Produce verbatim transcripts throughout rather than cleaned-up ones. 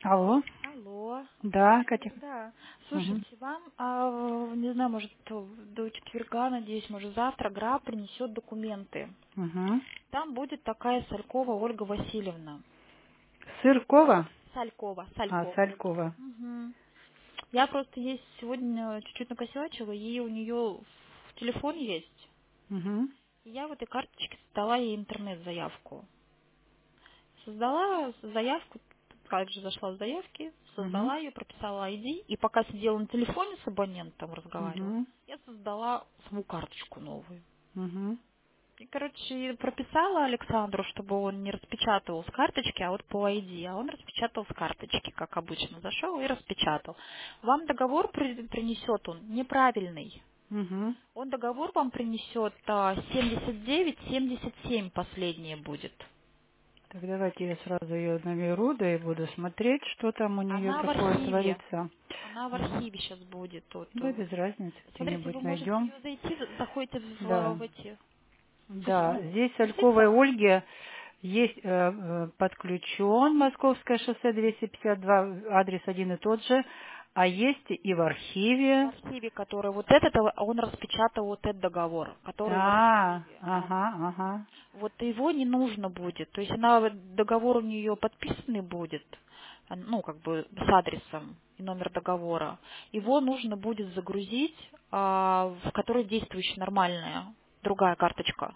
Алло. Алло. Да, Катя. Да. Угу. Слушайте, вам, а, не знаю, может, до четверга, надеюсь, может, завтра ГРА принесет документы. Угу. Там будет такая Салькова Ольга Васильевна. Сыркова? Салькова, А, Салькова. Салькова. Мгм. Я просто ей сегодня чуть-чуть накосячила, ей у нее в телефоне есть. Угу. И я в этой карточке создала ей интернет-заявку. Создала заявку, также зашла в заявки, Угу. создала ее, прописала ай ди, и пока сидела на телефоне с абонентом, разговаривала, Угу. я создала свою карточку новую. Угу. И, короче, прописала Александру, чтобы он не распечатывал с карточки, а вот по ай ди, а он распечатал с карточки, как обычно, зашел и распечатал. Вам договор при- принесет он неправильный. Угу. Он договор вам принесет а, семьдесят девять семьдесят семь последнее будет. Так давайте я сразу ее наберу, да и буду смотреть, что там у нее Она в такое архиве. творится. Она в Угу. архиве сейчас будет тут. Да, без разницы, Смотрите, где-нибудь вы можете в найдем. нее зайти, за- заходите в, Да. в эти... То есть, Да, ну, здесь действительно, Сальковой Ольге есть э, э, подключен Московское шоссе двести пятьдесят два, адрес один и тот же, а есть и в в архиве. архиве, который вот этот, а он распечатал вот этот договор, который в А, архиве. ага, ага. Вот его не нужно будет. То есть она, вот договор у нее подписанный будет, а, ну, как бы с адресом и номер договора. Его нужно будет загрузить, а, в которой действующая нормальная другая карточка.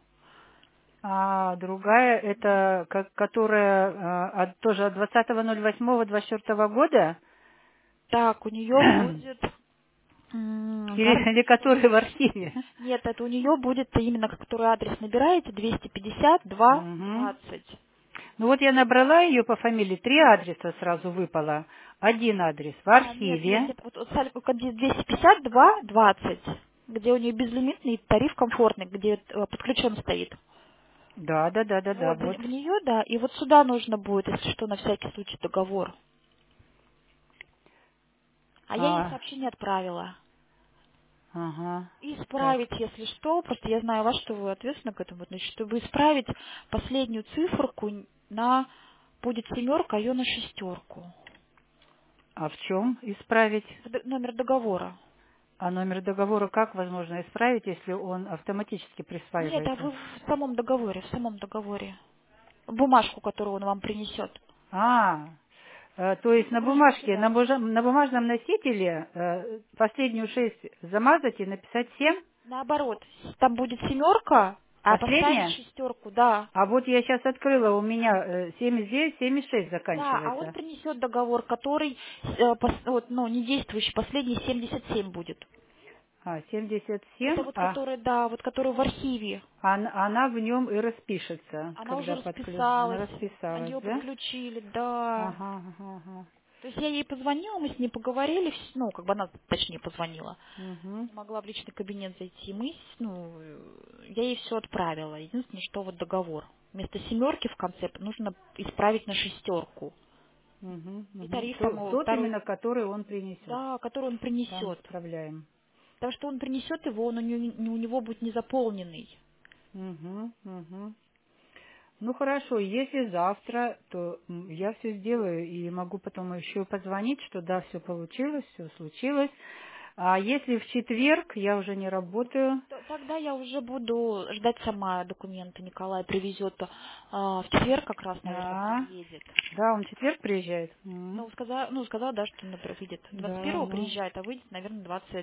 А другая, это как, которая а, от- тоже от двадцатого ноль восьмого двадцать четвёртого года? Так, у нее будет м, Или, или карточка. которая в архиве? Нет, это у нее будет именно, который адрес набираете, двести пятьдесят два Мгм. двадцать. Ну вот я набрала ее по фамилии, три адреса сразу выпало. Один адрес в А, нет, нет, архиве. нет, вот, вот саль- вот где двести пятьдесят два двадцать, где у нее безлимитный тариф комфортный, где э, подключен стоит. Да, да, да, да, да, Вот, в, вот. в нее, да, и вот сюда нужно будет, если что, на всякий случай договор. А я ей А, сообщение отправила. ага, И так. исправить, если что, просто я знаю вас, что вы ответственны к этому, значит, чтобы исправить последнюю циферку на будет семерка, а ее на шестерку. А в чем исправить? В д- Номер договора. А номер договора как возможно исправить, если он автоматически Нет, а присваивается? вы в самом договоре, в самом договоре. Бумажку, которую он вам принесет. А, э, то Вы есть на загрузите бумажке, на, сюда. бужа- на бумажном носителе э, последнюю шесть замазать и написать семь? Наоборот, там будет семерка, а поставить Последняя? шестерку, да. А вот я сейчас открыла, у меня э, семьдесят девять семьдесят шесть Да, а он заканчивается. принесет договор, который э, пос- вот, ну, не действующий, последний семьдесят семь будет. А, семьдесят Это семь, вот а который, да, вот который в архиве. он- она в нем и распишется, Она уже когда подключ... Она расписалась, на расписалась, нее да? подключили, да. Ага, ага, ага. То есть я ей позвонила, мы с ней поговорили, вс- ну, как бы она точнее позвонила. Угу, Не могла в личный кабинет зайти. Мы, с- ну, э, я ей все отправила. Единственное, что вот договор. Вместо семерки в конце нужно исправить на шестерку. угу, И угу. тариф там То- его тот второй, именно, который он принесет. да, который он Там принесет. исправляем. Потому что он принесет его, он у него, у него будет незаполненный. Угу, угу. Ну хорошо, если завтра, то м, я все сделаю и могу потом еще позвонить, что да, все получилось, все случилось. А если в четверг я уже не работаю, Т- Тогда я уже буду ждать сама документы. Николай привезет а, в четверг как раз, наверное, а, приедет. да, он в четверг приезжает. М, Ну, сказала, ну, сказала, да, что, например, выйдет двадцать Да, первого ну, приезжает, а выйдет, наверное, двадцать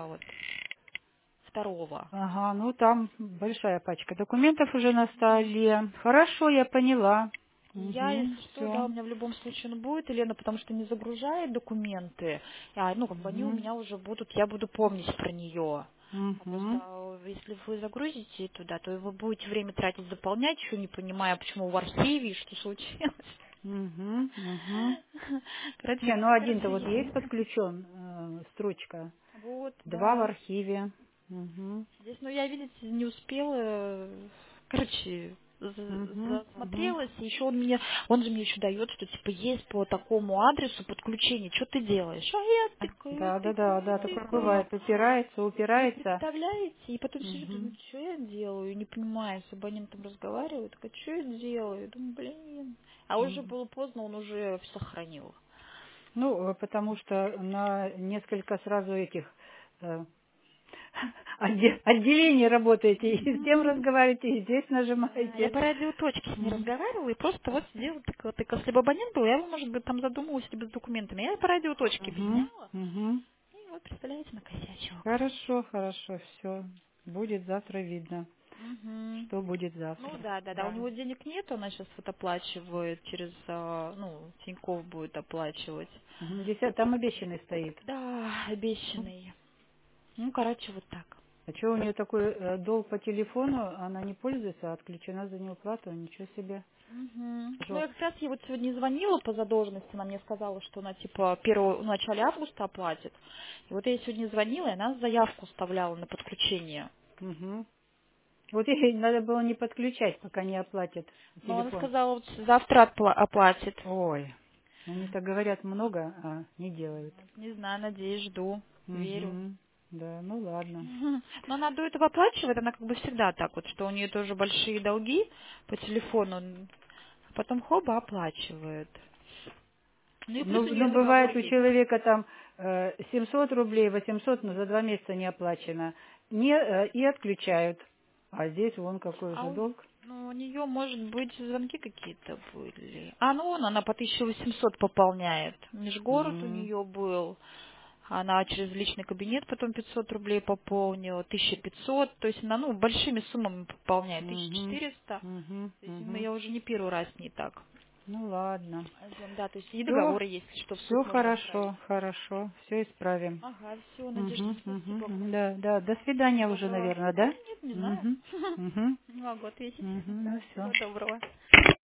второго. ага, ну там большая пачка документов уже на столе. Хорошо, я поняла. И я, Угу, если что, да, все. у меня в любом случае он будет, Елена, потому что не загружает документы, а, ну, как бы они у Угу, меня уже будут, я буду помнить про нее. А просто угу, а, если вы загрузите туда, то вы будете время тратить заполнять, еще не понимая, почему в архиве, и что случилось. угу, угу. Не, Короче, ну один-то короче, вот есть я- подключен, э, строчка. вот, Два в да. архиве. Угу. Здесь, ну, я, видите, не успела, э, короче, за- Угу. Угу. засмотрелась, и еще он мне, он же мне еще дает, что типа есть по такому адресу подключение, что ты делаешь? А я тыкаю, Да, да, да, тыкаю, да, такое тыкаю. бывает. Упирается, Вы упирается. представляете? И потом сижу, Угу. думаю, что я делаю? Не понимаю, с абонентом разговариваю, такая, что я делаю? Думаю, блин. А уже Мгм. было поздно, он уже сохранил. Ну, э, потому что на несколько сразу этих э, отде- отделений работаете, и с тем разговариваете, и здесь Да, я нажимаете. по радиоточке с ней Мгм. разговаривала, и просто вот сидела, такая, так, если бы абонент был, я бы, может быть, там задумалась либо с документами. Я по радиоточке Мгм. объясняла, Мгм. и вот, представляете, накосячила. Хорошо, хорошо, все. Будет завтра видно, Угу. что будет Ну завтра. да, да, да, у Да. него денег нет, она сейчас вот оплачивает через, а, ну, Тинькофф будет оплачивать. Мгм. Десят- Там обещанный стоит. Да, обещанный. Ну, короче, вот так. А что у нее такой э, долг по телефону, она не пользуется, а отключена за неуплату, ничего себе. Мгм. Ну, Жо- я как раз ей вот сегодня звонила по задолженности, она мне сказала, что она, типа, первого, в начале августа оплатит. И вот я ей сегодня звонила, и она заявку вставляла на подключение. Мгм. Вот ей надо было не подключать, пока не оплатит Но она телефон. сказала, вот завтра отпла- оплатит. Ой, они так говорят много, а не делают. Не знаю, надеюсь, жду, верю. Угу. Да, ну ладно. Мгм. Но она до этого оплачивает, она как бы всегда так вот, что у нее тоже большие долги по телефону, а потом хоба оплачивает. Ну и плюс Ну, у нее ну договор бывает у есть. человека там э, семьсот рублей, восемьсот, но за два месяца не оплачено. Не, э, и отключают. А здесь вон какой А уже у, долг. ну, у нее, может быть, звонки какие-то были. А, ну вон она по тысяче восемьсот пополняет. Межгород у Угу. нее был. Она через личный кабинет потом пятьсот рублей пополнила, тысяча пятьсот. То есть она, ну, большими суммами пополняет. тысяча Угу. четыреста. Угу. То есть, ну, Угу. я уже не первый раз не так. Ну ладно. Да, то есть и Все, договоры есть, что в все суд можно отправить. хорошо, хорошо, все исправим. Ага, все, Надежда, Угу, угу, спасибо. да, да, до свидания уже, Доброго. наверное, да? Нет, не знаю. Угу, угу, Не могу ответить. угу, ну Да, все. всего доброго.